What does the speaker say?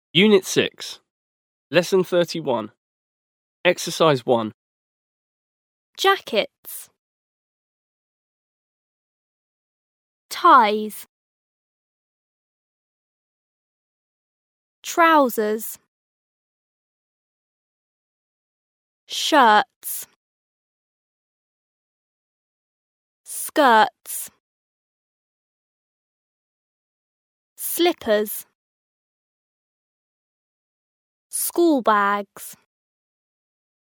Unit 6, Lesson 31, Exercise 1. Jackets, ties, trousers, shirts, skirts, slippers, school bags.